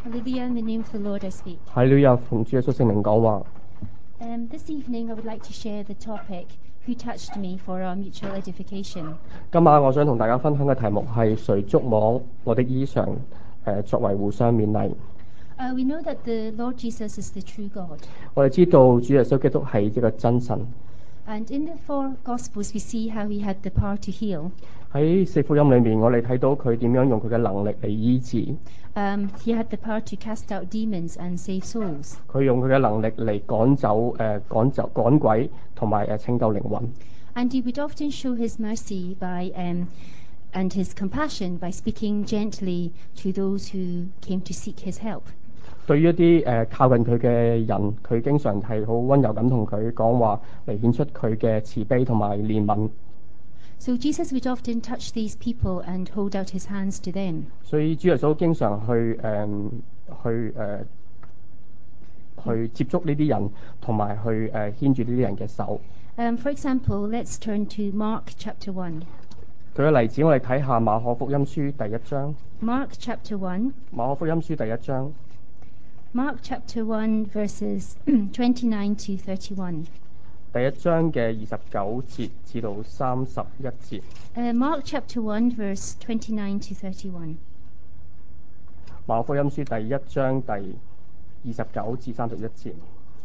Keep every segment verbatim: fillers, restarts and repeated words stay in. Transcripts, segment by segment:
Hallelujah, in the name of the Lord I speak. 哈利路亞，奉主耶穌聖名講話。 Um, this evening I would like to share the topic, Who Touched Me, for our mutual edification. 今晚我想同大家分享嘅題目係誰觸摸我的衣裳，誒作為互相勉勵。 Uh, we know that the Lord Jesus is the true God. 我哋知道主耶穌基督係一個真神。 And in the four Gospels we see how he had the power to heal. 喺四福音裏面，我哋睇到佢點樣用佢嘅能力嚟醫治。 Um, he had the power to cast out demons and save souls. 佢用佢嘅能力嚟趕走誒趕走趕鬼，同埋誒拯救靈魂。 And he would often show his mercy by um, and his compassion by speaking gently to those who came to seek his help. 對於一啲誒靠近佢嘅人，佢經常係好溫柔咁同佢講話，嚟顯出佢嘅慈悲同埋憐憫。 So Jesus would often touch these people and hold out his hands to them. 所以主耶穌經常去誒、嗯、去誒、呃、去接觸呢啲人，同埋去誒、呃、牽住呢啲人嘅手。 Um, for example, let's turn to Mark chapter one. 舉個例子，我哋睇下馬可福音書第一章。 Mark chapter one. 馬可福音書第一章。 Mark chapter one verses twenty-nine to thirty-one. 第一章嘅二十九節至到三十一節。 Uh, Mark chapter one verse twenty-nine to thirty-one. 馬可福音書第一章第二十九至三十一節。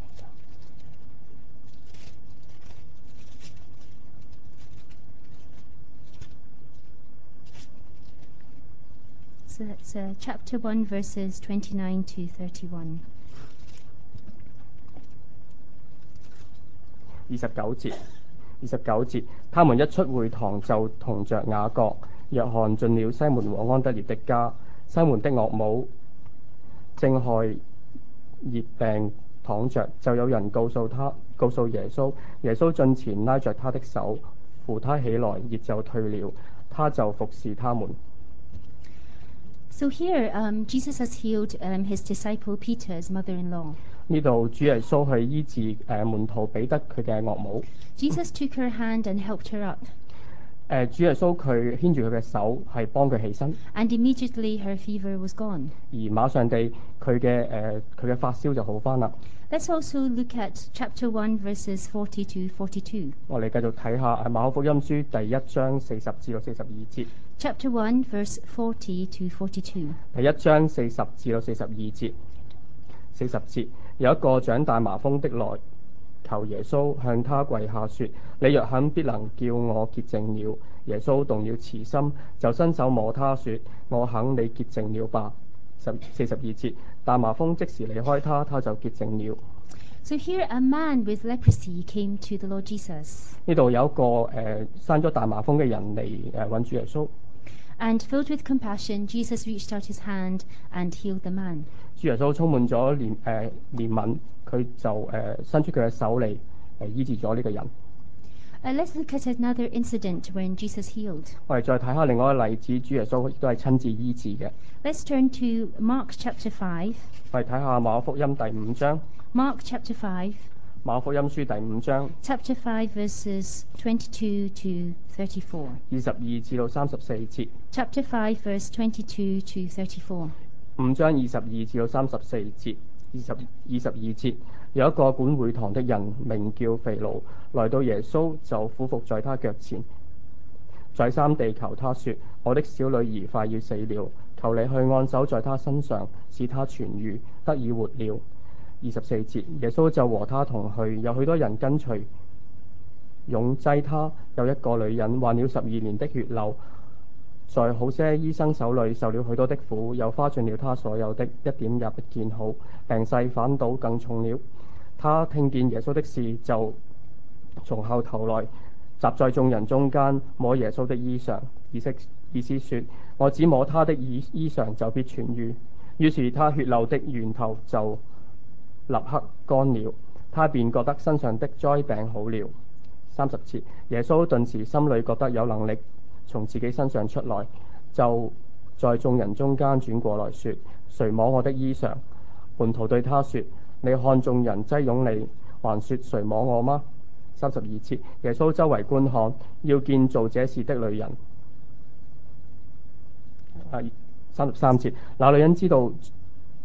So that's uh, chapter one verses twenty-nine to thirty-one. 二十九節，二十九節，他們一出會堂，就同着雅各、約翰進了西門和安德烈的家。西門的岳母正害熱病躺着，就有人告訴他，告訴耶穌。耶穌進前拉着他的手，扶他起來，熱就退了，他就服侍他們。 So here, um, Jesus has healed um, his disciple Peter's mother-in-law. 呢度主耶穌去醫治誒門徒彼得佢嘅岳母。 Jesus took her hand and helped her up, 誒主耶穌佢牽住佢嘅手，係幫佢起身， and immediately her fever was gone. 而馬上地佢嘅誒佢嘅發燒就好翻啦。 Let's also look at chapter one verses forty to forty-two. 我哋繼續睇下係馬可福音書第一章四十至到四十二節。 Chapter one verse forty to forty-two. 第一章四十至到四十二節。四十節，有一個長大麻風的來求耶穌，向他跪下說：你若肯，必能叫我潔淨了。耶穌動了慈心，就伸手摸他說：我肯，你潔淨了吧。十四十二節，大麻風即時離開他，他就潔淨了。 So here a man with leprosy came to the Lord Jesus. 呢度有一個誒、呃、生咗大麻風嘅人嚟誒揾主耶穌。 And filled with compassion, Jesus reached out his hand and healed the man. 主耶穌充滿咗憐誒憐憫，佢就誒、呃、伸出佢嘅手嚟誒、呃、醫治咗呢個人。 Uh, let's look at another incident when Jesus healed. 我哋再睇下另外一個例子，主耶穌亦都係親自醫治嘅。 Let's turn to Mark chapter five. 我哋睇下馬可福音第五章。 Mark chapter five. 馬可福音書第五章 Chapter five verses twenty-two to thirty-four. 二十二至到三十四節。 Chapter five verse twenty-two to thirty-four. 五章二十二至到三十四節。二十二十二節，有一個管會堂的人名叫腓奴，來到耶穌就俯伏在他腳前，再三地求他說：我的小女兒快要死了，求你去按手在她身上，使她痊愈，得以活了。二十四節，耶穌就和他同去，有許多人跟隨，擁擠他。有一個女人患了十二年的血漏，在好些醫生手裏受了許多的苦，又花盡了他所有的，一點也不見好，病勢反倒更重了。他聽見耶穌的事，就從後頭來，集在眾人中間，摸耶穌的衣裳，意思意思說：我只摸他的衣衣裳，就必痊愈。於是他血漏的源頭就立刻乾了，他便覺得身上的災病好了。三十節，耶穌頓時心裏覺得有能力從自己身上出來，就在眾人中間轉過來說：誰摸我的衣裳？門徒對他說：你看眾人擠擁你，還說誰摸我嗎？三十二節，耶穌周圍觀看，要見做這事的女人。啊，三十三節，那女人知道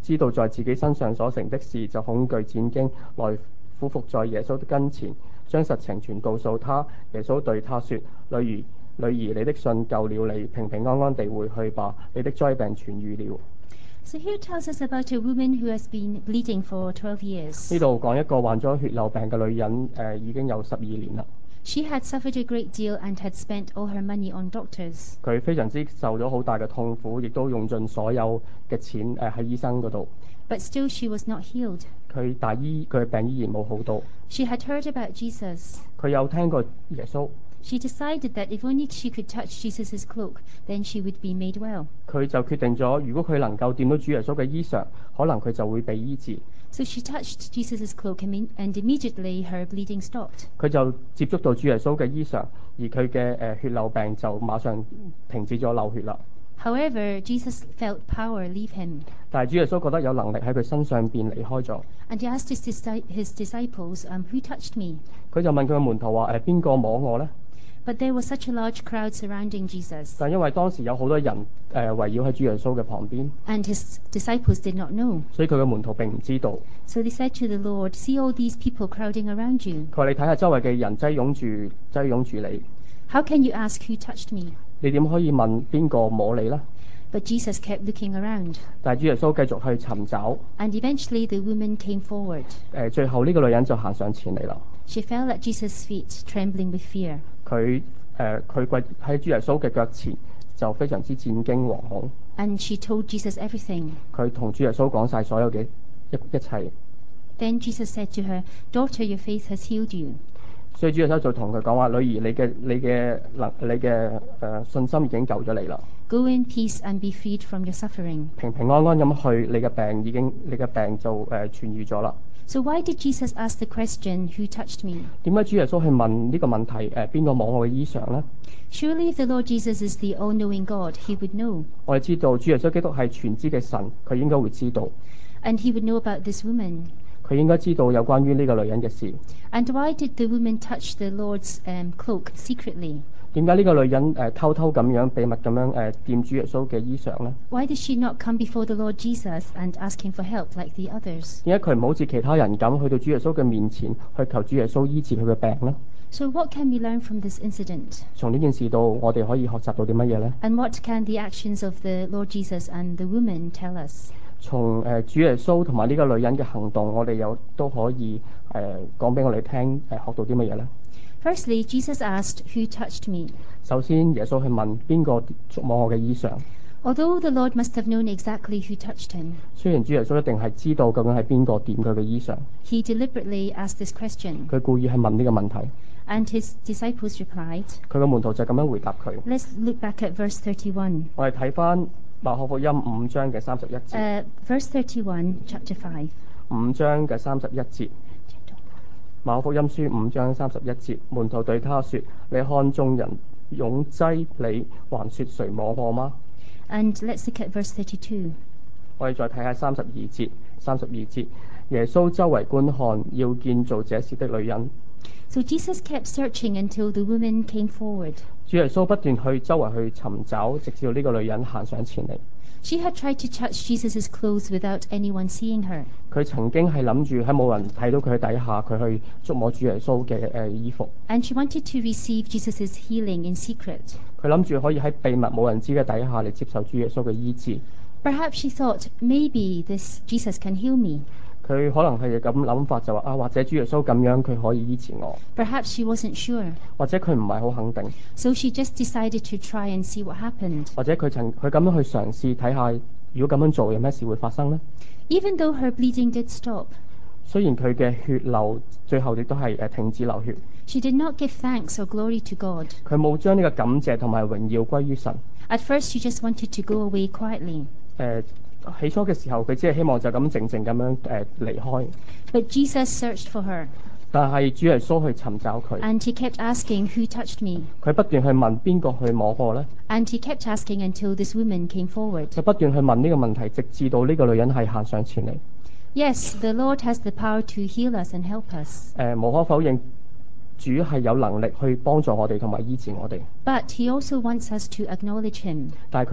知道在自己身上所成的事，就恐懼戰驚，來俯伏在耶穌的跟前，將實情全告訴他。耶穌對他說：女兒，女兒，你的信救了你，平平安安地回去吧，你的災病痊愈了。 So here it tells us about a woman who has been bleeding for twelve years. 呢度講一個患咗血漏病嘅女人，誒、呃、已經有十二年啦。 She had suffered a great deal and had spent all her money on doctors. 佢非常之受咗好大嘅痛苦，亦都用盡所有嘅錢誒喺、呃、醫生嗰度。 But still she was not healed. 佢但醫佢嘅病依然冇好到。 She had heard about Jesus. 佢有聽過耶穌。 She decided that if only she could touch Jesus' cloak, then she would be made well. 佢就決定咗，如果佢能夠掂到主耶穌嘅衣裳，可能佢就會被醫治。 So she touched Jesus' cloak and immediately her bleeding stopped. 佢就接觸到主耶穌嘅衣裳，而佢嘅誒血漏病就馬上停止咗流血啦。 However, Jesus felt power leave him. 但係主耶穌覺得有能力喺佢身上邊離開咗。 And he asked his, his disciples, um, who touched me? 佢就問佢嘅門徒話：誒邊個摸我呢？ But there was such a large crowd surrounding Jesus. 但因為當時有好多人誒、呃、圍繞喺主耶穌嘅旁邊， And his disciples did not know. 所以佢嘅門徒並唔知道。 So they said to the Lord, see all these people crowding around you. 佢話：你睇下周圍嘅人擠擁住擠擁住你， How can you ask who touched me? 你點可以問邊個摸你呢？ But Jesus kept looking around. 但係主耶穌繼續去尋找。 And eventually the woman came forward. 誒最後呢個女人就行上前嚟啦。 She fell at Jesus' feet, trembling with fear. 佢誒佢跪喺主耶穌嘅腳前，就非常之戰驚惶恐。 And she told Jesus everything. 佢同主耶穌講晒所有嘅一一切。 Then Jesus said to her, Daughter, your faith has healed you. 所以主耶穌就同佢講話：女兒，你嘅你嘅能你嘅誒、呃、信心已經救咗你啦。 Go in peace and be freed from your suffering. 平平安安咁去，你嘅病已經你嘅病就誒、呃、痊愈咗啦。 So why did Jesus ask the question, who touched me? 點解主耶穌去問呢個問題？誒邊個摸我嘅衣裳呢？ Surely if the Lord Jesus is the all-knowing God, he would know. 我哋知道主耶穌基督係全知嘅神，佢應該會知道。 And he would know about this woman. 佢應該知道有關於呢個女人嘅事。 And why did the woman touch the Lord's um, cloak secretly? 點解呢個女人誒、呃、偷偷咁樣秘密咁樣誒掂主耶穌嘅衣裳呢？ Why did she not come before the Lord Jesus and ask him for help like the others? 點解佢唔好似其他人咁去到主耶穌嘅面前去求主耶穌醫治佢嘅病呢？ So what can we learn from this incident? 從呢件事度，我哋可以學習到啲乜嘢呢？ And what can the actions of the Lord Jesus and the woman tell us? 從誒、呃、主耶穌同埋呢個女人嘅行動，我哋有都可以誒講俾我哋聽誒、呃、學到啲乜嘢呢？ Firstly, Jesus asked, who touched me? 首先，耶穌去問邊個觸摸我嘅衣裳。 Although the Lord must have known exactly who touched him, 雖然主耶穌一定係知道究竟係邊個掂佢嘅衣裳， he deliberately asked this question. 佢故意係問呢個問題。 And his disciples replied. 佢嘅門徒就咁樣回答佢。 Let's look back at verse thirty-one. 我哋睇翻馬可福音五章嘅三十一節。 Uh, verse thirty-one, chapter five. 五章嘅三十一節。馬可福音書五章三十一節，門徒對他說：你看眾人擁擠你，還說誰摸我嗎？ And let's look at verse thirty-two. 我哋再睇下三十二節。三十二節，耶穌周圍觀看，要見做這事的女人。 So Jesus kept searching until the woman came forward. 主耶穌不斷去周圍去尋找，直至到呢個女人行上前嚟。 She had tried to touch Jesus' clothes without anyone seeing her. 佢曾經係諗住喺冇人睇到佢底下，佢去觸摸主耶穌嘅誒衣服。 And she wanted to receive Jesus' healing in secret. 佢諗住可以喺秘密冇人知嘅底下嚟接受主耶穌嘅醫治。 Perhaps she thought, maybe this Jesus can heal me. 佢可能係咁諗法就話啊，或者主耶穌咁樣佢可以醫治我。 Perhaps she wasn't sure. 或者佢唔係好肯定。 So she just decided to try and see what happened. 或者佢曾佢咁樣去嘗試睇下，如果咁樣做有咩事會發生呢？ Even though her bleeding did stop, 雖然佢嘅血流最後亦都係誒停止流血， she did not give thanks or glory to God. 佢冇將呢個感謝同埋榮耀歸於神。 At first, she just wanted to go away quietly. 誒、起初嘅時候，佢只係希望就咁靜靜咁樣誒離開。 But Jesus searched for her, 但係主耶穌去尋找佢， and he kept asking, who touched me? 佢不斷去問邊個去摸我呢？ And he kept asking until this woman came forward. 佢不斷去問呢個問題，直至到呢個女人係行上前嚟。 Yes, the Lord has the power to heal us and help us. 誒、無可否認，主係有能力去幫助我哋同埋醫治我哋。 But he also wants us to acknowledge him. 但係佢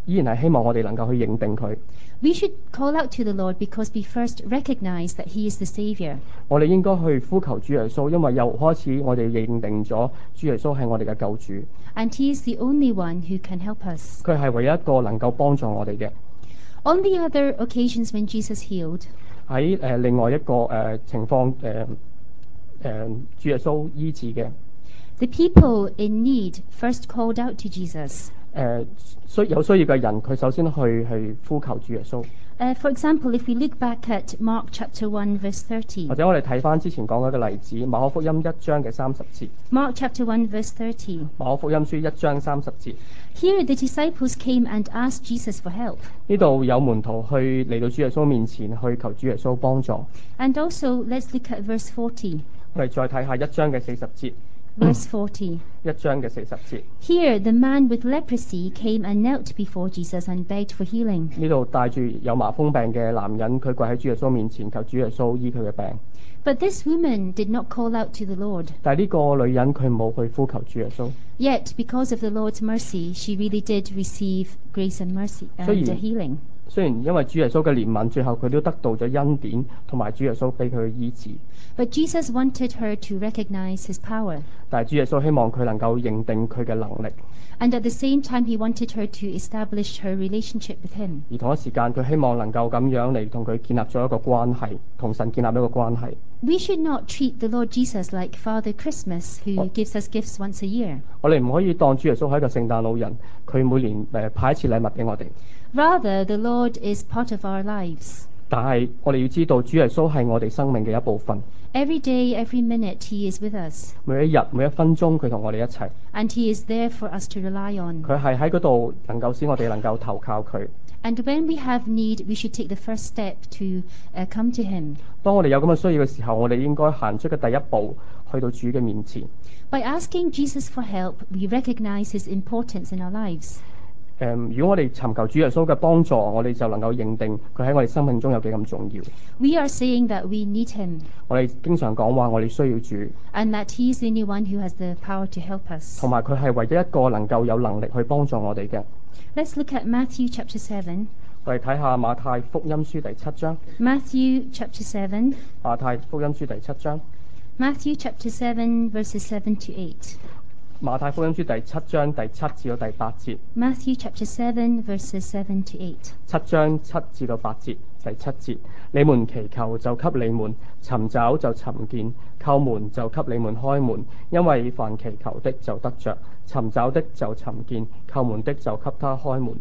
依然係希望我哋能夠去認定佢。 We should call out to the Lord because we first recognize that He is the Savior. 我哋應該去呼求主耶穌，因為由開始我哋認定咗主耶穌係我哋嘅救主， And He is the only one who can help us. 佢係唯一一個能夠幫助我哋嘅。 On the other occasions when Jesus healed, 喺誒、呃、另外一個誒、呃、情況誒誒主耶穌醫治嘅 the people in need first called out to Jesus. 誒需有需要嘅人，佢首先去去呼求主耶穌。 Uh, for example, if we look back at Mark chapter one, verse thirty. 或者我哋睇翻之前講嘅例子，馬可福音一章嘅三十節。 Mark chapter one, verse thirty. 馬可福音書一章三十節， Here the disciples came and asked Jesus for help. 呢度有門徒去嚟到主耶穌面前去求主耶穌幫助。 And also, let's look at verse forty. 我哋再睇下一章嘅四十節。 Verse forty. 一章嘅四十節， Here the man with leprosy came and knelt before Jesus and begged for healing. 呢度帶住有麻風病嘅男人，佢跪喺主耶穌面前求主耶穌醫佢嘅病。 But this woman did not call out to the Lord. 但係呢個女人佢冇去呼求主耶穌。 Yet, because of the Lord's mercy, she really did receive grace and mercy and So you- uh, healing. 雖然因為主耶穌嘅憐憫，最後佢都得到咗恩典，同埋主耶穌俾佢醫治。 But Jesus wanted her to recognize His power. 但係主耶穌希望佢能夠認定佢嘅能力， And at the same time, He wanted her to establish her relationship with Him. 而同一時間佢希望能夠咁樣嚟同佢建立咗一個關係，同神建立一個關係。 We should not treat the Lord Jesus like Father Christmas, who Oh. gives us gifts once a year. 我哋唔可以當主耶穌係一個聖誕老人，佢每年誒派一次禮物俾我哋。 Rather, the Lord is part of our lives. 但係我哋要知道，主耶穌係我哋生命嘅一部分。 Every day, every minute, He is with us. 每一日每一分鐘，佢同我哋一齊， And He is there for us to rely on. 佢係喺嗰度能夠使我哋能夠投靠佢。 And when we have need, we should take the first step to uh, come to Him. 當我哋有咁嘅需要嘅時候，我哋應該行出嘅第一步，去到主嘅面前。 By asking Jesus for help, we recognize His importance in our lives. 誒、如果我哋尋求主耶穌嘅幫助，我哋就能夠認定佢喺我哋生命中有幾咁重要。 We are saying that we need Him 我哋經常講話，我哋需要主， and that He is the only one who has the power to help us. 同埋佢係唯一一個能夠有能力去幫助我哋嘅。 Let's look at Matthew chapter seven. 我哋睇下馬太福音書第七章。 Matthew chapter seven. 馬太福音書第七章。 Matthew chapter seven, verses seven to eight. 馬太福音書第七章第七至到第八節。 Matthew chapter seven, verses seven to eight. 七章七至到八節，第七節，你們祈求就給你們，尋找就尋見，叩門就給你們開門，因為凡祈求的就得着，尋找的就尋見，叩門的就給他開門。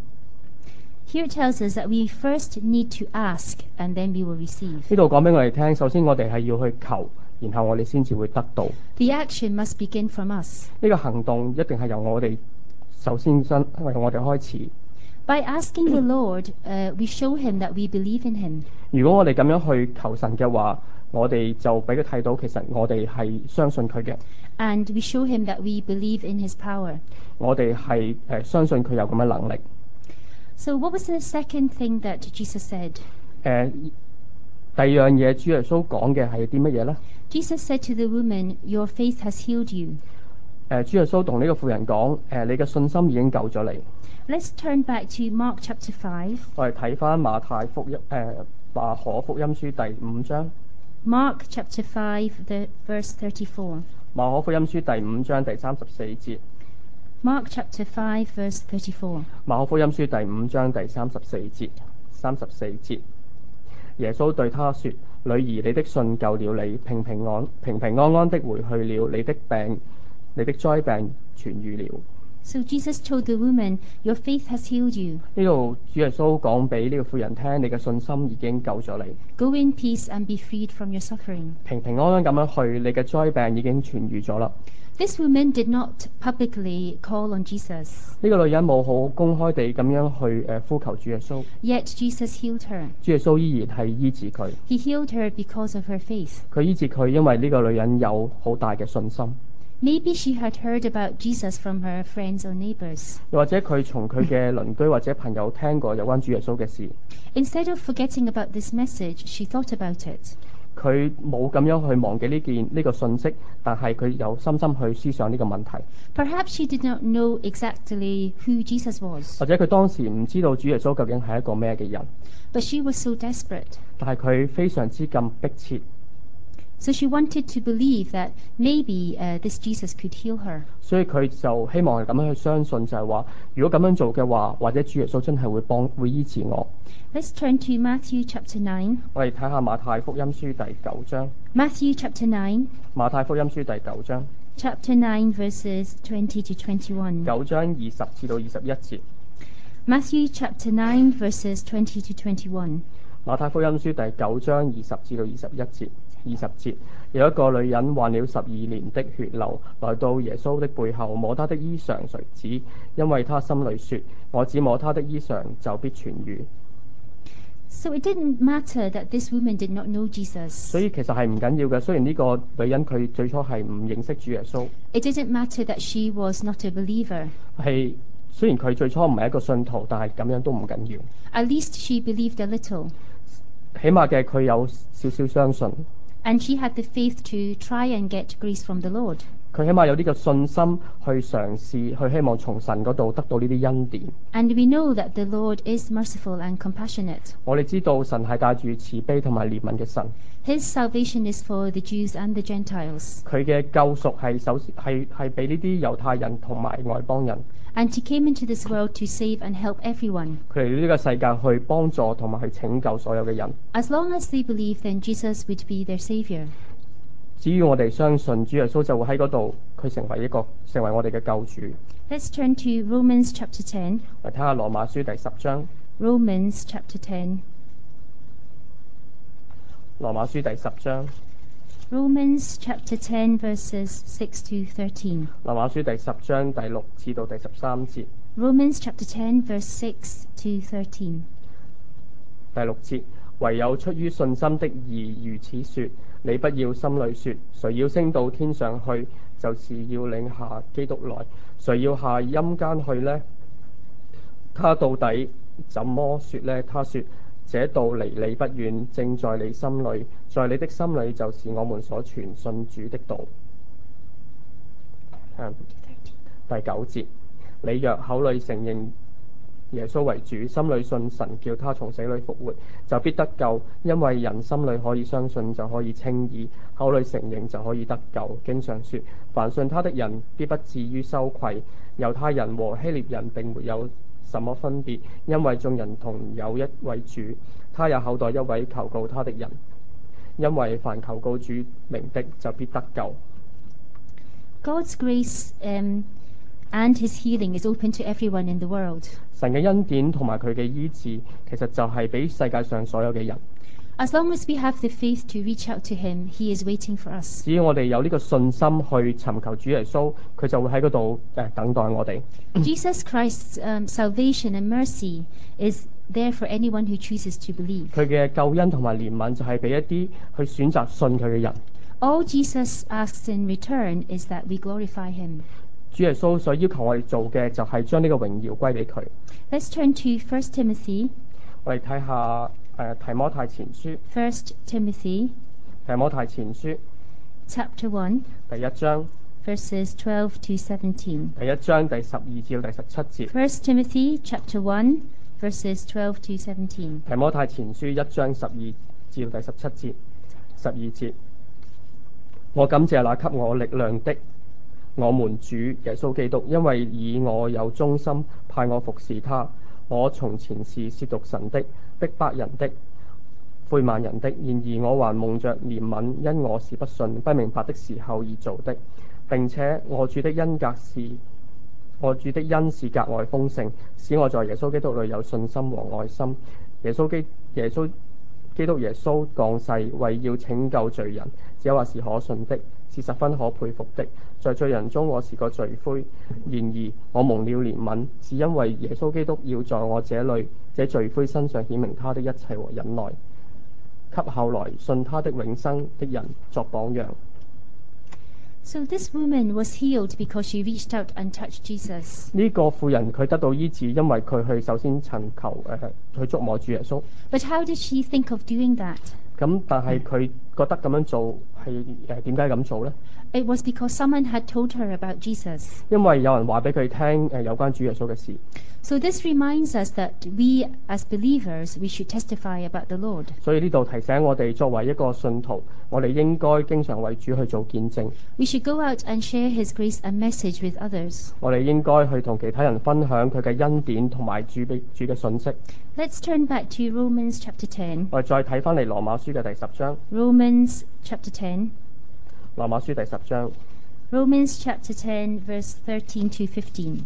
Here it tells us that we first need to ask and then we will receive. 呢度講俾我哋聽，首先我哋係要去求，然後我哋先至會得到。 The action must begin from us. 呢個行動一定係由我哋首先先由我哋開始。 By asking the Lord, uh, we show Him that we believe in Him. 如果我哋咁樣去求神嘅話，我哋就俾佢睇到，其實我哋係相信佢嘅。 And we show Him that we believe in His power. 我哋係誒相信佢有咁嘅能力。 So what was the second thing that Jesus said? 誒、第二樣嘢，主耶穌講嘅係啲乜嘢呢？ Jesus said to the woman, "Your faith has healed you." 誒、主耶穌同呢個婦人講：誒、你嘅信心已經救咗你。 Let's turn back to Mark chapter five. 我哋睇翻馬太福音誒馬可福音書第五章。 Mark chapter five, the verse thirty-four. 馬可福音書第五章第三十四節。 Mark chapter five, verse thirty-four. 馬可福音書第五章第三十四節。三十四節，耶穌對他說：女兒，你的信救了你，平平安平平安安的回去了，你的病你的災病痊癒了。 So Jesus told the woman, "Your faith has healed you. 呢度主耶穌講俾呢個婦人聽，你嘅信心已經救咗你， Go in peace and be freed from your suffering." 平平安安咁樣去，你嘅災病已經痊癒咗啦。 This woman did not publicly call on Jesus, 呢個女人冇好公開地咁樣去誒呼求主耶穌， yet Jesus healed her. 主耶穌依然係醫治佢。 He healed her because of her faith. 佢醫治佢，因為呢個女人有好大嘅信心。 Maybe she had heard about Jesus from her friends or neighbors. 又或者佢從佢嘅鄰居或者朋友聽過有關主耶穌嘅事， Instead of forgetting about this message, she thought about it. 佢冇咁樣去忘記呢件呢個信息，但係佢有深深去思想呢個問題。 Perhaps she did not know exactly who Jesus was, 或者佢當時唔知道主耶穌究竟係一個咩嘅人， but she was so desperate. 但係佢非常之咁迫切， So she wanted to believe that maybe uh, this Jesus could heal her. 所以佢就希望係咁樣去相信，就係話如果咁樣做嘅話，或者主耶穌真係會幫會醫治我。 Let's turn to Matthew chapter nine. 我哋睇下馬太福音書第九章。 Matthew chapter nine, 馬太福音書第九章， chapter nine, verses twenty to twenty-one. 九章二十至到二十一節。 Matthew chapter nine, verses twenty to twenty-one. 馬太福音書第九章二十至到二十一節。二十節，有一個女人患了十二年的血流，來到耶穌的背後摸他的衣裳繸子，因為他心裡說：我只摸他的衣裳就必痊愈。 So it didn't matter that this woman did not know Jesus. 所以其實係唔緊要嘅，雖然呢個女人佢最初係唔認識主耶穌， It didn't matter that she was not a believer. 係雖然佢最初唔係一個信徒，但係咁樣都唔緊要。 At least she believed a little. 起碼嘅佢有少少相信， And she had the faith to try and get grace from the Lord. 佢起碼有呢個信心去嘗試，去希望從神嗰度得到呢啲恩典。 And we know that the Lord is merciful and compassionate. 我哋知道神係帶住慈悲同埋憐憫嘅神， His salvation is for the Jews and the Gentiles. 佢嘅救贖係首先係係俾呢啲猶太人同埋外邦人， And he came into this world to save and help everyone. 佢嚟呢個世界去幫助同埋去拯救所有嘅人。 As long as they believe, then Jesus would be their Savior. 只要我哋相信主耶穌就會喺嗰度，佢成為一個成為我哋嘅救主。 Let's turn to Romans chapter ten. 嚟睇下羅馬書第十章。 Romans chapter ten. 羅馬書第十章。 Romans chapter ten, verses six to thirteen. 羅馬書第十章第六至到第十三節。 Romans chapter ten, verse six to thirteen. 第六節，唯有出於信心的義如此說，你不要心裡說，誰要升到天上去，就是要領下基督來；誰要下陰間去呢？他到底怎麼說呢？他說：這道離你不遠，正在你心裡，在你的心裡就是我們所傳信主的道。嗯、第九節，你若口裡承認耶穌為主，心裡信神叫他從死裡復活，就必得救。因為人心裡可以相信，就可以稱義；口裡承認，就可以得救。經上說：凡信他的人，必不至於羞愧。猶太人和希臘人並沒有什麼分別，因為眾人同有一位主，他也厚待一位求告他的人。因為凡求告主名的，就必得救。 God's grace um, and his healing is open to everyone in the world. 神嘅恩典同埋佢嘅醫治，其實就係俾世界上所有嘅人。 As long as we have the faith to reach out to him, he is waiting for us. 只要我哋有呢個信心去尋求主耶穌，佢就會喺嗰度誒等待我哋。 Jesus Christ's um, salvation and mercy is there for anyone who chooses to believe. 佢嘅救恩同埋憐憫就係俾一啲去選擇信佢嘅人。 All Jesus asks in return is that we glorify him. 主耶穌所要求我哋做嘅就係將呢個榮耀歸俾佢。 Let's turn to First Timothy. 我哋睇下誒提摩太前書， First Timothy 提摩太前書 chapter one, 第一章， verses twelve to seventeen. 第一章第十二至到第十七節。 First Timothy chapter one, verses twelve to seventeen. 提摩太前書一章十二至到第十七節，十二節。我感謝那給我力量的我們主耶穌基督，因為以我有忠心派我服侍他。我從前是褻瀆神的、逼迫人的、侮慢人的，然而我還蒙着憐憫，因我是不信、不明白的時候而做的。並且我主的恩格是我主的恩是格外豐盛，使我在耶穌基督裏有信心和愛心。耶穌基耶穌基督耶穌降世，為要拯救罪人，這話是可信的，是十分可佩服的。在罪人中我是個罪魁，然而我蒙了憐憫，是因為耶穌基督要在我這裏這罪魁身上顯明他的一切和忍耐，給後來信他的永生的人作榜樣。 So this woman was healed because she reached out and touched Jesus. 呢個婦人佢得到醫治，因為佢去首先尋求誒、呃、去觸摸主耶穌。 But how did she think of doing that? 咁但係佢覺得咁樣做係誒點解咁做呢？ It was because someone had told her about Jesus. 因為有人話俾佢聽誒有關主耶穌嘅事。 So this reminds us that we as believers, we should testify about the Lord. 所以呢度提醒我哋作為一個信徒，我哋應該經常為主去做見證。 We should go out and share His grace and message with others. 我哋應該去同其他人分享佢嘅恩典同埋主俾主嘅信息。 Let's turn back to Romans chapter ten. 我哋再睇翻嚟羅馬書嘅第十章。 Romans chapter ten. 羅馬書第十章。 Romans chapter ten, verse thirteen to fifteen.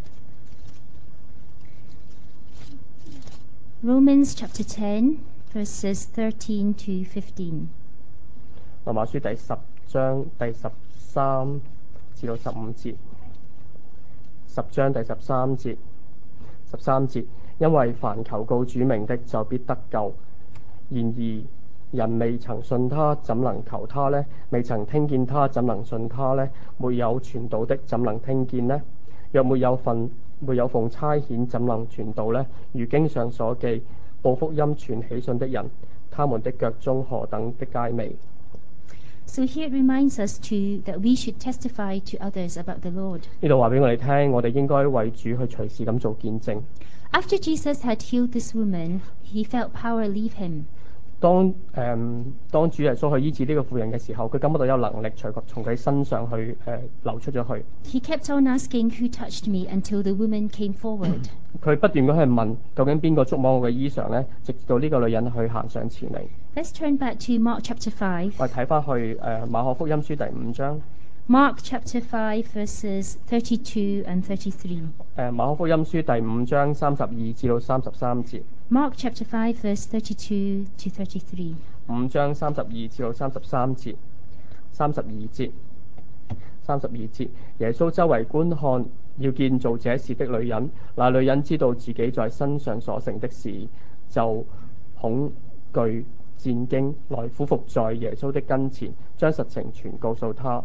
Romans chapter ten, verses thirteen to fifteen. 羅馬書第十章第十三至到十五節。十章第十三節。十三節，因為凡求告主名的，就必得救。然而人未曾信他，怎能求他呢？未曾聽見他，怎能信他呢？沒有傳道的，怎能聽見呢？若沒有份沒有奉差遣，怎能傳道呢？如經上所記，報福音傳喜信的人，他們的腳蹤何等的佳美。 So here it reminds us too that we should testify to others about the Lord. 呢度話俾我哋聽，我哋應該為主去隨時咁做見證。 After Jesus had healed this woman, he felt power leave him. 當誒、嗯、當主耶穌去醫治呢個婦人嘅時候，佢感覺到有能力從從佢身上去誒、呃、流出咗去。 He kept on asking who touched me until the woman came forward. 佢不斷咁去問究竟邊個觸摸我嘅衣裳呢？直到呢個女人去行上前嚟。 Let's turn back to Mark chapter five. 我哋睇翻去誒、呃、馬可福音書第五章。 Mark chapter five, verses thirty-two and thirty-three. 誒、呃、馬可福音書第五章三十二至到三十三節。 Mark chapter five, verse thirty-two to thirty-three. 五章三十二至到三十三節。三十二節。三十二節，耶穌周圍觀看，要見做這事的女人。那女人知道自己在身上所成的事，就恐懼戰驚，來俯伏在耶穌的跟前，將實情全告訴他。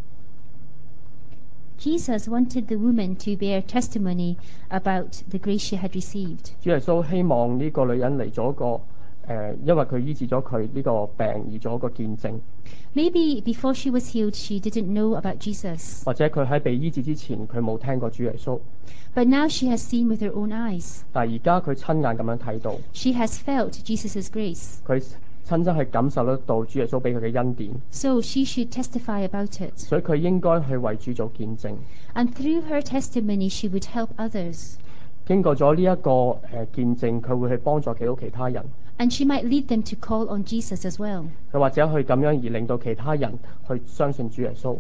Jesus wanted the woman to bear testimony about the grace she had received. 主耶穌希望呢個女人嚟咗個誒、呃，因為佢醫治咗佢呢個病而做一個見證。 Maybe before she was healed, she didn't know about Jesus. 或者佢喺被醫治之前，佢冇聽過主耶穌。 But now she has seen with her own eyes. 但係而家佢親眼咁樣睇到， She has felt Jesus' grace. 佢親身係感受得到主耶穌俾佢嘅恩典， So she should testify about it. 所以佢應該去為主做見證。 And through her testimony, she would help others. 經過咗呢一個誒、呃、見證，佢會去幫助其到其他人。 And she might lead them to call on Jesus as well. 佢或者去咁樣而令到其他人去相信主耶穌。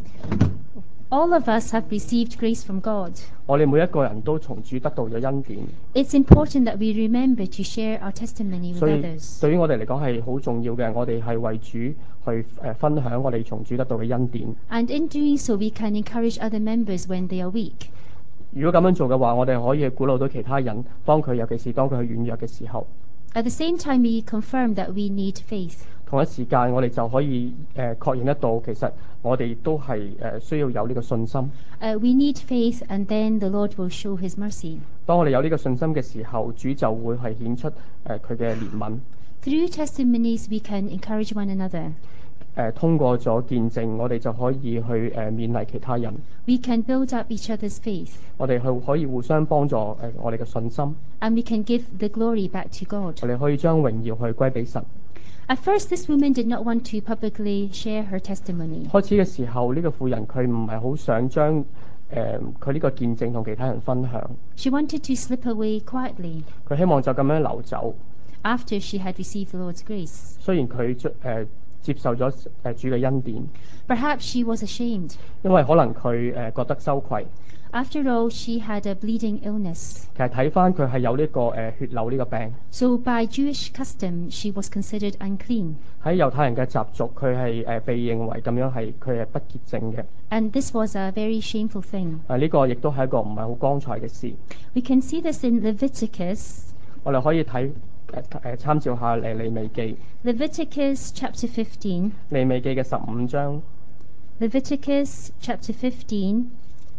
All of us have received grace from God. 我哋每一個人都從主得到咗恩典， It's important that we remember to share our testimony with 所以 others. 對於我哋嚟講係好重要嘅。我哋係為主去誒、呃、分享我哋從主得到嘅恩典。 And in doing so, we can encourage other members when they are weak. 如果咁樣做嘅話，我哋可以去鼓勵到其他人，當佢尤其是當佢去軟弱嘅時候。 At the same time, we confirm that we need faith. 同一時間，我哋就可以誒、呃、確認得到，其實我哋都係誒、呃、需要有呢個信心。 Uh, we need faith, and then the Lord will show His mercy. 當我哋有呢個信心嘅時候，主就會係顯出誒佢嘅憐憫。 Through testimonies, we can encourage one another. 誒、呃、通過咗見證，我哋就可以去誒、呃、勉勵其他人。 We can build up each other's faith, 我哋去可以互相幫助誒、呃、我哋嘅信心。 and we can give the glory back to God. 我哋可以將榮耀去歸俾神。 At first, this woman did not want to publicly share her testimony. 開始嘅時候，呢、這個婦人佢唔係好想將誒佢呢個見證同其他人分享， She wanted to slip away quietly 佢希望就咁樣流走。 after she had received the Lord's grace. 雖然佢誒、呃、接受咗誒、呃、主嘅恩典， Perhaps she was ashamed. 因為可能佢誒、呃、覺得羞愧。 After all, she had a bleeding illness. 其實睇翻佢係有呢、這個誒、呃、血流呢個病， So by Jewish custom, she was considered unclean. 喺猶太人嘅習俗，佢係誒被認為咁樣係佢係不潔淨嘅。 And this was a very shameful thing. 啊，呢個亦都係一個唔係好光彩嘅事。 We can see this in Leviticus. 我哋可以睇誒誒參照下嚟利未記， Leviticus chapter fifteen. 利未記嘅十五章。 Leviticus chapter fifteen.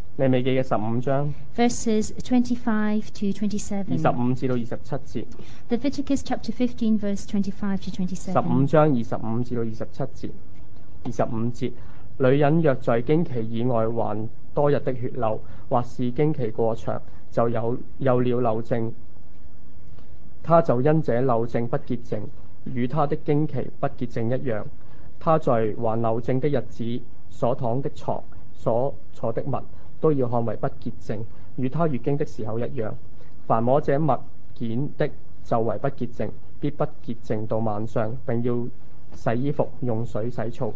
利未記嘅十五章 verses twenty-five to 二十 twenty-seven. 五至到二十七節， Leviticus chapter fifteen, verse twenty-five to 十五 twenty-seven. 章二十五至到二十七節。二十五節，女人若在經期以外還多日的血漏，或是經期過長，就有有了漏症，她就因這漏症不潔淨，與她的經期不潔淨一樣。她在還漏症的日子所躺的床、所坐的物，都要看為不潔淨，與她月經的時候一樣。凡摸這物件的，就為不潔淨，必不潔淨到晚上，並要洗衣服，用水洗澡。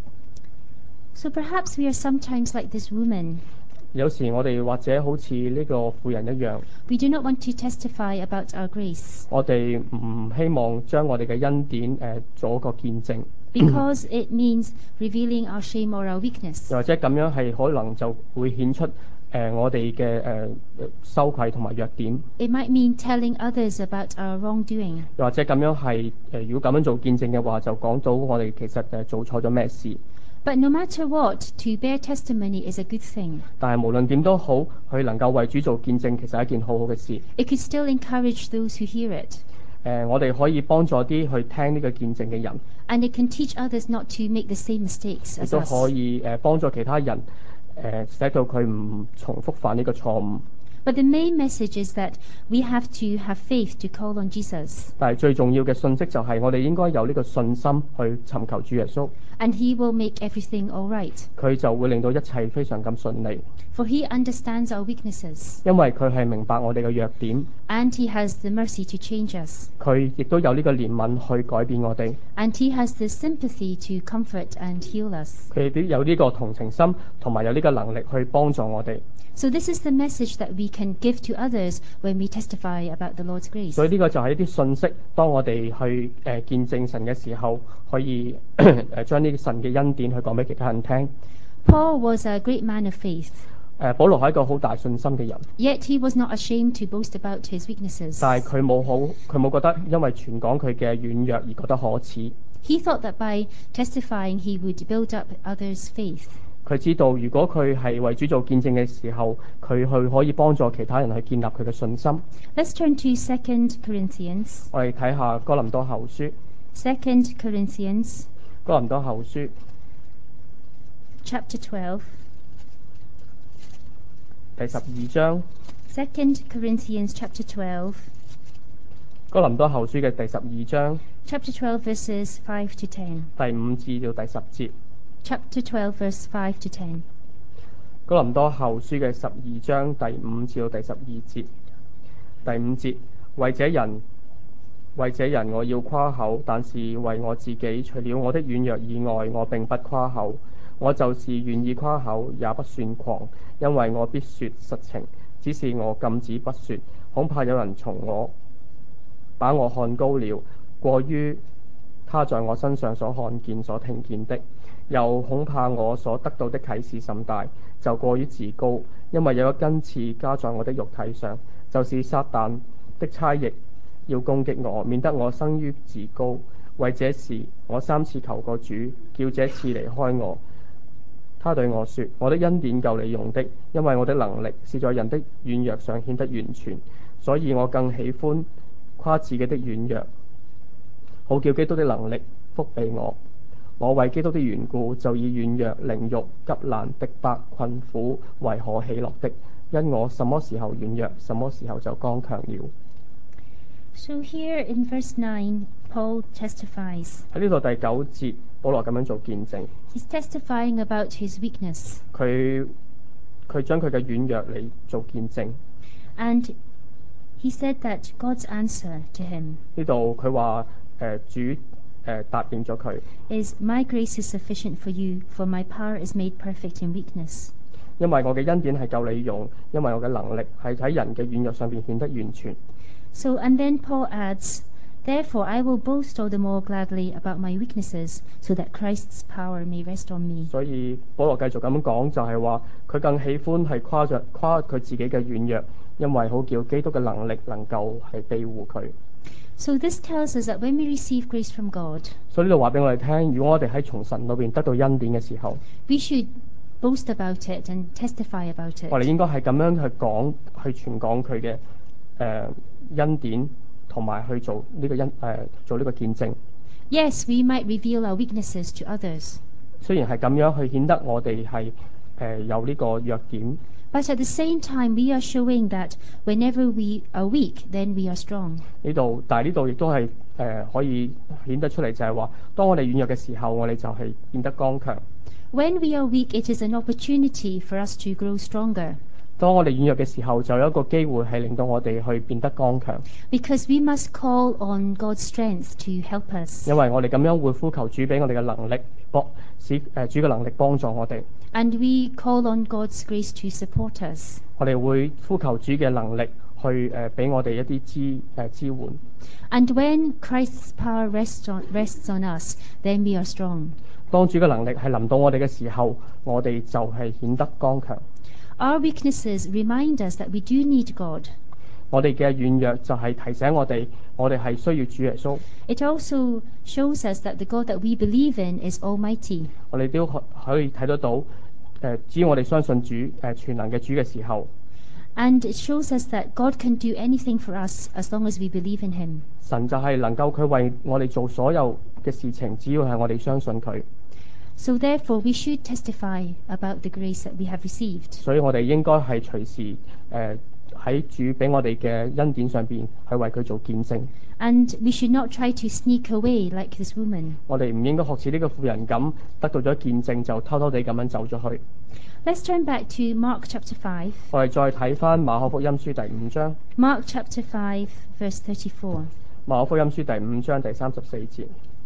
So perhaps we are sometimes like this woman. 有時我哋或者好似呢個婦人一樣， We do not want to testify about our grace 我哋唔希望將我哋嘅恩典誒、呃、做一個見證， because it means revealing our shame or our weakness. 又或者咁樣係可能就會顯出誒、呃、我哋嘅誒羞愧同埋弱點， It might mean telling others about our wrongdoing. 又或者咁樣係誒、呃、如果咁樣做見證嘅話，就講到我哋其實誒做錯咗咩事。 But no matter what, to bear testimony is a good thing. 但係無論點都好，佢能夠為主做見證，其實係一件好好嘅事。 It could still encourage those who hear it. 誒、呃，我哋可以幫助啲去聽呢個見證嘅人， And it can teach others not to make the same mistakes 亦 as 都 us. 可以誒、呃、幫助其他人誒、呃，使到佢唔重複犯呢個錯誤。 But the main message is that we have to have faith to call on Jesus. 但係最重要嘅信息就係我哋應該有呢個信心去尋求主耶穌， And he will make everything all right. 佢就會令到一切非常咁順利， For he understands our weaknesses. 因為佢係明白我哋嘅弱點， And he has the mercy to change us. 佢亦都有呢個憐憫去改變我哋， And he has the sympathy to comfort and heal us. 佢亦都有呢個同情心同埋有呢個能力去幫助我哋。 So this is the message that we can give to others when we testify about the Lord's grace. 所以呢個就係一啲信息，當我哋去誒、呃、見證神嘅時候，可以誒將呢個神嘅恩典去講俾其他人聽。 Paul was a great man of faith, 誒、呃，保羅係一個好大信心嘅人， yet he was not ashamed to boast about his weaknesses. 但係佢冇好，佢冇覺得因為傳講佢嘅軟弱而覺得可恥。 He thought that by testifying he would build up others' faith. 佢知道如果佢係為主做見證嘅時候，佢去可以幫助其他人去建立佢嘅信心。 Let's turn to Second Corinthians. 我哋睇下哥林多後書， Second Corinthians 哥林多後書 chapter twelve. 第十二章， Second Corinthians chapter twelve. 哥林多後書嘅第十二章 Chapter twelve verses five to ten. 第五至到第十節。 Chapter twelve verse five to ten. 哥林多後書嘅十二章第五至到第十二節。第五節，為這人，為這人我要誇口，但是為我自己，除了我的軟弱以外，我並不誇口。我就是願意誇口，也不算狂，因為我必說實情。只是我禁止不說，恐怕有人從我把我看高了，過於他在我身上所看見、所聽見的。又恐怕我所得到的啟示甚大，就過於自高，因為有一根刺加在我的肉體上，就是撒旦的差役，要攻擊我，免得我生於自高。為這事，我三次求過主，叫這刺離開我。他對我說：我的恩典夠你用的，因為我的能力是在人的軟弱上顯得完全，所以我更喜歡誇自己的軟弱，好叫基督的能力覆庇我。我為基督的緣故，就以軟弱、凌辱、急難、逼迫、困苦為可喜樂的，因我什麼時候軟弱，什麼時候就剛強了。 So here in verse nine, Paul testifies. 喺呢度第九節，保羅咁樣做見證， He's testifying about his weakness. 佢佢將佢嘅軟弱嚟做見證。 And he said that God's answer to him 呢度佢話誒主誒、呃、答應咗佢， is, My grace is sufficient for you, for my power is made perfect in weakness. 因為我嘅恩典係夠你用，因為我嘅能力係喺人嘅軟弱上邊顯得完全。 So, and then Paul adds, Therefore I will boast all the more gladly about my weaknesses, so that Christ's power may rest on me. 所以保羅繼續咁講，就係話佢更喜歡係誇着誇佢自己嘅軟弱，因為好叫基督嘅能力能夠係庇護佢。 So this tells us that when we receive grace from God, 所以呢度話俾我哋聽，如果我哋喺從神裏邊得到恩典嘅時候， we should boast about it and testify about 我哋 it. 應該係咁樣去講，去傳講佢嘅誒恩典，同埋去做呢個恩誒、呃、做呢個見證。 Yes, we might reveal our weaknesses to others, 雖然係咁樣去顯得我哋係誒有呢個弱點， but at the same time we are showing that whenever we are weak, then we are strong. 呢度，但係呢度亦都係誒可以顯得出嚟，就係話，當我哋軟弱嘅時候，我哋就係變得剛強。 When we are weak, it is an opportunity for us to grow stronger, 當我哋軟弱嘅時候，就有一個機會係令到我哋去變得剛強， because we must call on God's strength to help us. 因為我哋咁樣會呼求主俾我哋嘅能力，幫使誒主嘅能力幫助我哋。 And we call on God's grace to support us. 我哋會呼求主嘅能力去誒俾我哋一啲支誒、呃、支援。 And when Christ's power rests on, rests on us, then we are strong. 當主嘅能力係臨到我哋嘅時候，我哋就係顯得剛強。 Our weaknesses remind us that we do need God. 我哋嘅軟弱就係提醒我哋，我哋係需要主耶穌。 It also shows us that the God that we believe in is almighty. 我哋都可可以睇得到，誒、呃，只要我哋相信主誒、呃、全能嘅主嘅時候， And it shows us that God can do anything for us as long as we believe in Him. 神就係能夠佢為我哋做所有嘅事情，只要係我哋相信佢。 So therefore we should testify about the grace that we have received. 所以我哋應該係隨時誒喺主俾我哋嘅恩典上邊去為佢做見證。 And we should not try to sneak away like this woman. 我哋唔應該學似呢個婦人咁，得到咗見證就偷偷地咁樣走咗去。 Let's turn back to Mark chapter five. 我哋再睇翻馬可福音書第五章， Mark chapter five, verse thirty-four. 馬可福音書第五章第三十四節。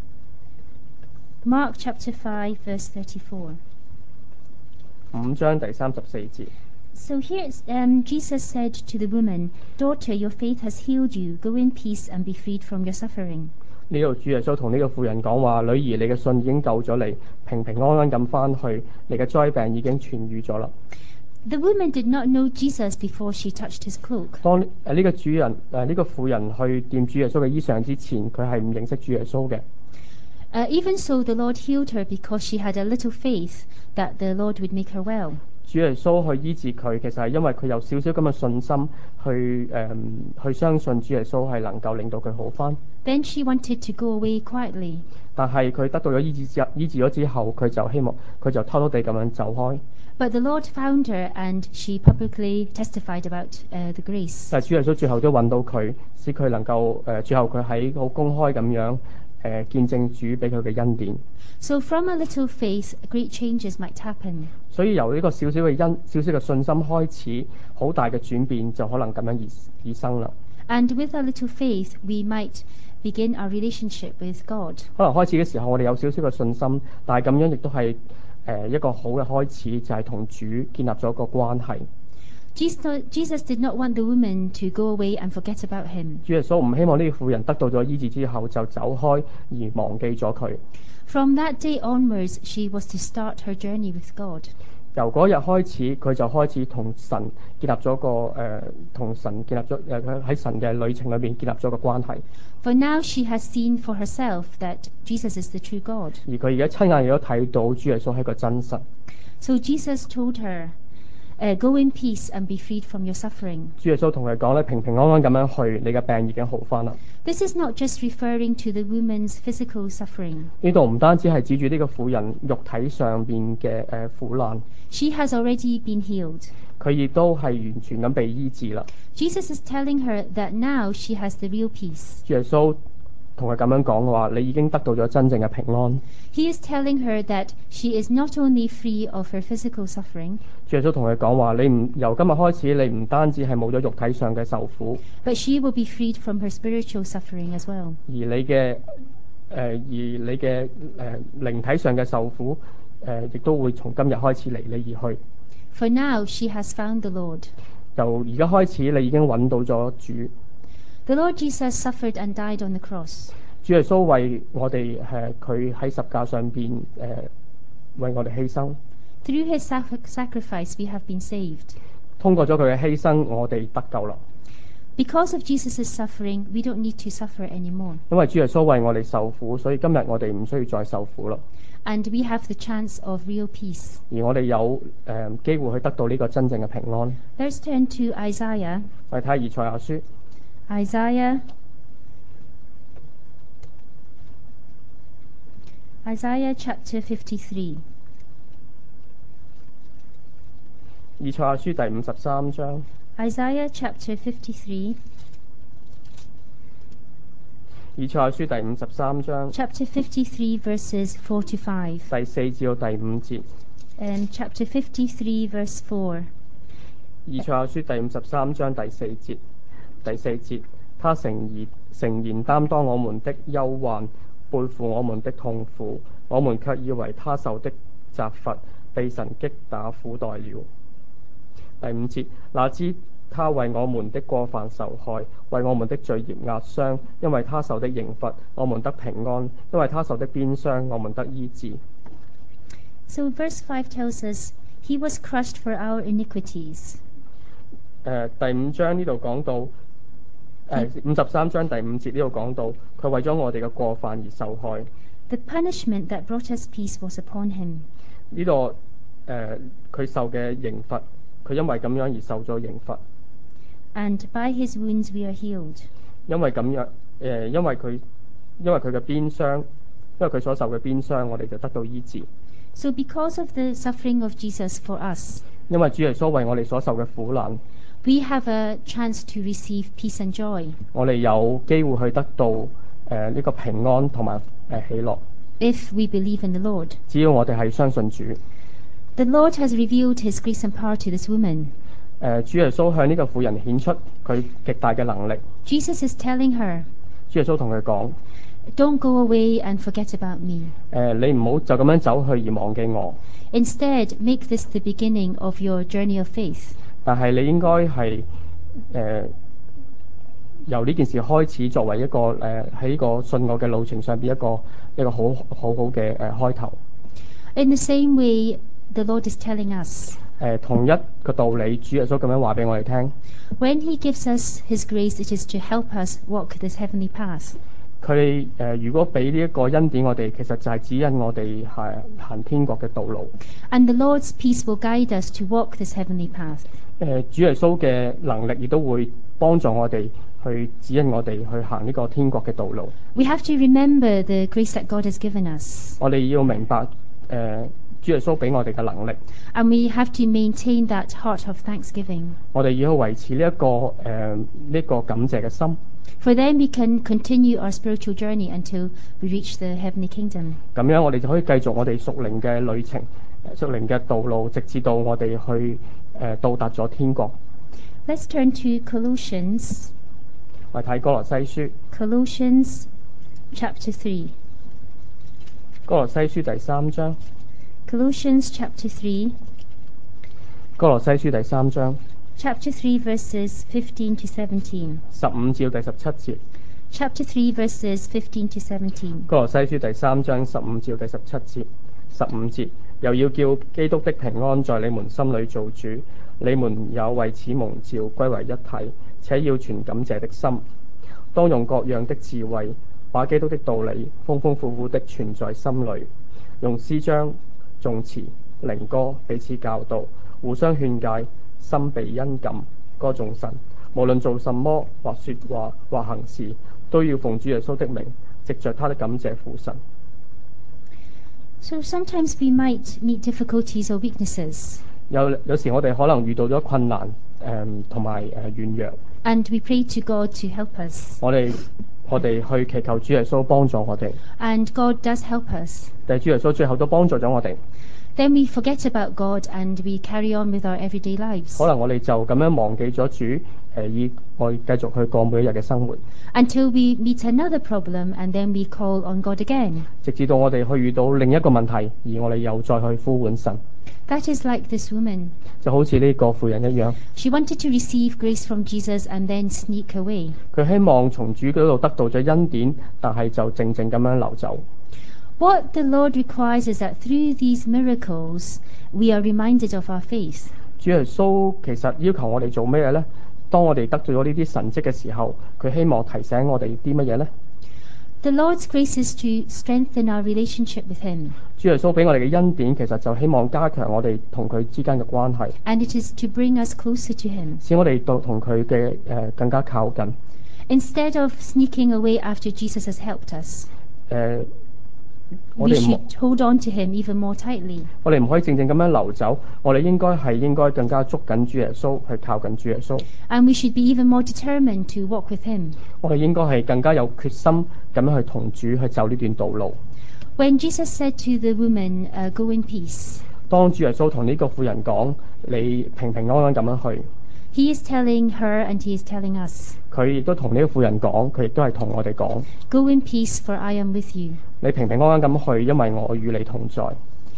Mark chapter five, verse thirty-four. 五章第三十四節。 So here it's, um, Jesus said to the woman, "Daughter, your faith has healed you. Go in peace and be freed from your suffering." 呢度主耶穌同呢個婦人講話：女兒，你嘅信已經救咗你，平平安安咁翻去，你嘅災病已經痊癒咗啦。 The woman did not know Jesus before she touched his cloak. 當誒呢個主人誒呢個婦人去掂主耶穌嘅衣裳之前，佢係唔認識主耶穌嘅。 Uh, even so, the Lord healed her because she had a little faith that the Lord would make her well. 主耶穌去醫治佢，其實係因為佢有少少咁嘅信心，去誒、嗯、去相信主耶穌係能夠令到佢好翻。 Then she wanted to go away quietly. 但係佢得到咗醫治之醫治咗之後，佢就希望佢就偷偷地咁樣走開。 But the Lord found her and she publicly testified about uh, the grace. 但係主耶穌最後都揾到佢，使佢能夠誒、呃、最後佢喺好公開咁樣誒、呃、見證主俾佢嘅恩典。 So from a little faith, great changes might happen. 所以由呢個少少嘅恩、少少嘅信心開始，好大嘅轉變就可能咁樣而而生啦。 And with a little faith, we might begin our relationship with God. 可能開始嘅時候，我哋有少少嘅信心，但係咁樣亦都係誒一個好嘅開始，就係、是、同主建立咗一個關係。 Jesus, Jesus did not want the woman to go away and forget about him. 主耶穌唔希望呢個婦人得到咗醫治之後就走開而忘記咗佢。 From that day onwards, she was to start her journey with God. 由嗰日開始，佢就開始同神建立咗個誒，同、呃、神建立咗誒佢喺神嘅旅程裏邊建立咗個關係。 For now she has seen for herself that Jesus is the true God. 而佢而家親眼亦都睇到主耶穌係一個真神。 So Jesus told her, uh, "Go in peace and be freed from your suffering." 主耶穌同佢講咧，平平安安咁樣去，你嘅病已經好返啦。 This is not just referring to the woman's physical suffering. 呢度唔單止係指住呢個婦人肉體上邊嘅誒苦難， She has already been healed. 佢亦都係完全咁被醫治啦。 Jesus is telling her that now she has the real peace. 主耶穌同佢咁樣講嘅話，你已經得到咗真正嘅平安。 He is telling her that she is not only free of her physical suffering, 主耶穌同佢講話，你唔由今日開始，你唔單止係冇咗肉體上嘅受苦， but she will be freed from her spiritual suffering as well. 而你嘅誒、呃、而你嘅誒、呃、靈體上嘅受苦誒，亦、呃、都會從今日開始離你而去。 For now she has found the Lord. 由而家開始，你已經揾到咗主。 The Lord Jesus suffered and died on the cross. 主耶穌為我哋誒佢喺十架上邊誒、呃、為我哋犧牲。 Through his sac- sacrifice we have been saved. 通過咗佢嘅犧牲，我哋得救啦。 Because of Jesus' suffering, we don't need to suffer anymore. 因為主耶穌為我哋受苦，所以今日我哋唔需要再受苦啦。 And we have the chance of real peace. 而我哋有誒、呃、機會去得到呢個真正嘅平安。 Let's turn to Isaiah. 我哋睇下以賽亞書， Isaiah. Isaiah chapter fifty-three. 以賽亞書第五十三章， Isaiah chapter fifty-three. 以賽亞書第五十三章 Chapter fifty-three verses four to five. 第四至到第五節。 Um, chapter fifty-three verse four. 以賽亞書第五十三章第四節，第四節，他誠然誠然擔當我們的憂患，背負我們的痛苦，我們卻以為他受的責罰，被神擊打苦待了。第五節，哪知他為我們的過犯受害，為我們的罪孽壓傷，因為他受的刑罰，我們得平安；因為他受的鞭傷，我們得醫治。 So verse five tells us, He was crushed for our iniquities. 誒、第五章呢度講到，誒五十三章第五節呢度講到，佢為咗我哋嘅過犯而受害。 The punishment that brought us peace was upon Him. 呢度誒佢受嘅刑罰，佢因為咁樣而受咗刑罰。 And by His wounds we are healed. 因為咁樣誒、因為佢因為佢嘅鞭傷，因為佢所受嘅鞭傷，我哋就得到醫治。 So because of the suffering of Jesus for us, 因為主耶穌為我哋所受嘅苦難， we have a chance to receive peace and joy. 我哋有機會去得到誒呢、個平安同埋誒喜樂。 If we believe in the Lord. 只要我哋係相信主，誒、 The Lord has revealed His grace and power to this woman. 主耶穌向呢個婦人顯出佢極大嘅能力。 Jesus is telling her, 主耶穌同佢講： don't go away and forget about me. 誒、你唔好就咁樣走去而忘記我， Instead, make this the beginning of your journey of faith. 但係你應該係誒由呢件事開始，作為一個誒喺呢個信我嘅路程上邊一個一個好好好嘅誒開頭。 In the same way, the Lord is telling us, 誒、同一個道理，主耶穌咁樣話俾我哋聽。 when He gives us His grace, it is to help us walk this heavenly path. 佢哋誒如果俾呢一個恩典我哋，其實就係指引我哋行行天國嘅道路。 And the Lord's peace will guide us to walk this heavenly path. 誒、主耶穌嘅能力亦都會幫助我哋去指引我哋去行呢個天國嘅道路。 We have to remember the grace that God has given us. 我哋要明白誒、主耶穌俾我哋嘅能力， And we have to maintain that heart of thanksgiving. 我哋要維持呢、一個誒呢、個感謝嘅心。 For then we can continue our spiritual journey until we reach the heavenly kingdom. 咁樣我哋就可以繼續我哋屬靈嘅旅程、屬靈嘅道路，直至到我哋去誒、呃到達咗天國。 Let's turn to Colossians. 我哋睇歌羅西書， Colossians chapter three. 歌羅西書第三章， Colossians chapter three. 歌羅西書第三章 Chapter three verses fifteen to seventeen. 十五至到第十七節。 Chapter three verses fifteen to seventeen. 歌羅西書第三章十五至到第十七節。十五節，又要叫基督的平安在你們心裏做主，你們也為此蒙召歸為一體，且要存感謝的心。當用各樣的智慧，把基督的道理豐豐富富的存在心裏，用詩章、頌詞、靈歌彼此教導，互相勸戒，心被恩感，歌頌神。無論做什麼，或說話，或行事，都要奉主耶穌的名，藉着他的感謝父神。 So sometimes we might meet difficulties or weaknesses, 有有時我哋可能遇到咗困難，誒同埋誒軟弱， and we pray to God to help us. 我哋我哋去祈求主耶穌幫助我哋， And God does help us. 但係主耶穌最後都幫助咗我哋。 Then we forget about God and we carry on with our everyday lives 可能我哋就咁樣忘記咗主，誒以我哋繼續去過每一日嘅生活， until we meet another problem and then we call on God again. 直至到我哋去遇到另一個問題，而我哋又再去呼喚神， That is like this woman. 就好似呢個婦人一樣， She wanted to receive grace from Jesus and then sneak away. 佢希望從主嗰度得到咗恩典，但係就靜靜咁樣流走。 What the Lord requires is that through these miracles we are reminded of our faith. 主耶穌其實要求我哋做咩呢？當我哋得到咗呢啲神蹟嘅時候，佢希望提醒我哋啲乜嘢呢？ The Lord's grace is to strengthen our relationship with Him. 主耶穌俾我哋嘅恩典，其實就希望加強我哋同佢之間嘅關係， and it is to bring us closer to Him. 使我哋到同佢嘅誒更加靠近。 Instead of sneaking away after Jesus has helped us, 誒、我 we 哋唔 should hold on to Him even more tightly. 我哋唔可以靜靜咁樣流走，我哋應該係應該更加捉緊主耶穌，去靠近主耶穌。 And we should be even more determined to walk with Him. 我哋應該係更加有決心咁樣去同主去走呢段道路。 When Jesus said to the woman, uh, "Go in peace," 當主耶穌同呢個婦人講：你平平安安咁樣去， He is telling her and He is telling us, 佢亦都同呢個婦人講，佢亦都係同我哋講： "Go in peace, for I am with you." 你平平安安咁去，因為我與你同在。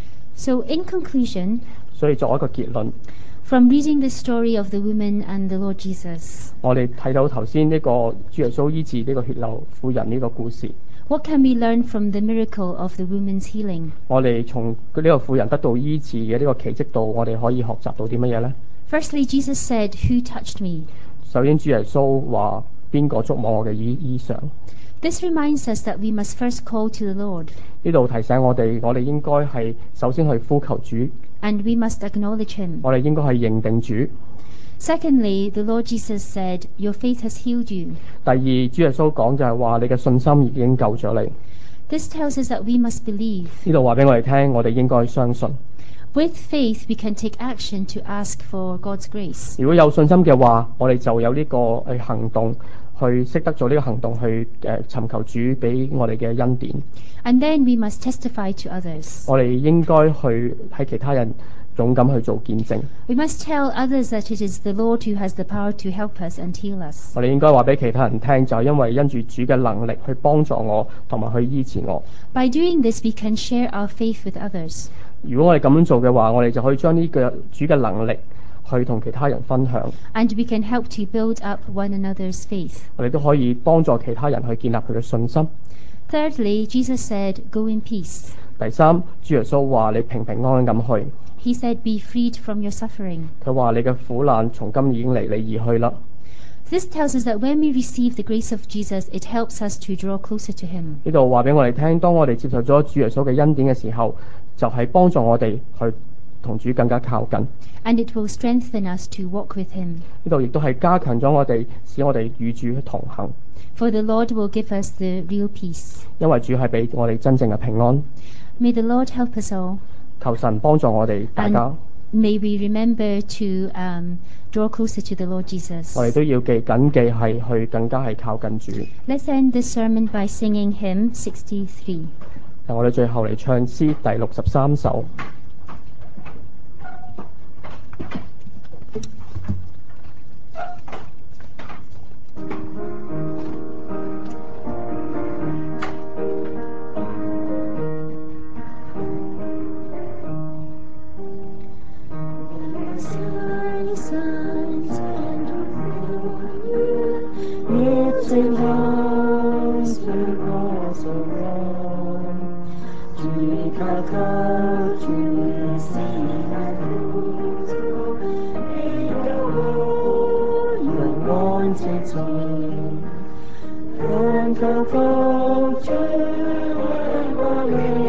So in conclusion, 所以作一個結論， from reading the story of the woman and the Lord Jesus, 我哋睇到頭先呢個主耶穌醫治呢個血流婦人呢個故事， what can we learn from the miracle of the woman's healing? 我哋從呢個婦人得到醫治嘅呢個奇蹟度，我哋可以學習到啲乜嘢呢？ Firstly, Jesus said, "Who touched me?" 首先，主耶穌話：邊個觸摸我嘅衣衣裳？ This reminds us that we must first call to the Lord, 呢度提醒我哋，我哋應該係首先去呼求主， and we must acknowledge Him. 我哋應該係認定主。 Secondly, the Lord Jesus said, "Your faith has healed you." 第二，主耶穌講就係話你嘅信心已經救咗你。 This tells us that we must believe. 呢度話俾我哋聽，我哋應該相信。 With faith, we can take action to ask for God's grace. 如果有信心嘅話，我哋就有呢個誒行動，去識得做呢個行動，去誒尋求主俾我哋嘅恩典。 And then we must testify to others. 我哋應該去喺其他人勇敢去做見證。 We must tell others that it is the Lord who has the power to help us and heal us. 我哋應該話俾其他人聽，就係因為因住主嘅能力去幫助我，同埋去醫治我。 By doing this, we can share our faith with others. 如果我哋咁樣做嘅話，我哋就可以將呢個主嘅能力去同其他人分享。 And we can help to build up one another's faith. 我哋都可以幫助其他人去建立佢嘅信心。 Thirdly, Jesus said, "Go in peace." 第三，主耶穌話你平平安安咁去。 He said, "Be freed from your suffering." 佢話你嘅苦難從今已經離你而去啦。 This tells us that when we receive the grace of Jesus, it helps us to draw closer to Him. 呢度話俾我哋聽，當我哋接受咗主耶穌嘅恩典嘅時候，就係、是、幫助我哋去同主更加靠近。 And it will strengthen us to walk with Him. 呢度亦都係加強咗我哋，使我哋與主同行。 For the Lord will give us the real peace. 因為主係俾我哋真正嘅平安。 May the Lord help us all. 求神幫助我哋大家。 May we remember to um, draw closer to the Lord Jesus. 我哋都要記緊記係去更加係靠近主。 Let's end this sermon by singing hymn sixty-three. 嗱，我哋最後嚟唱詩第六十三首。 求福主為我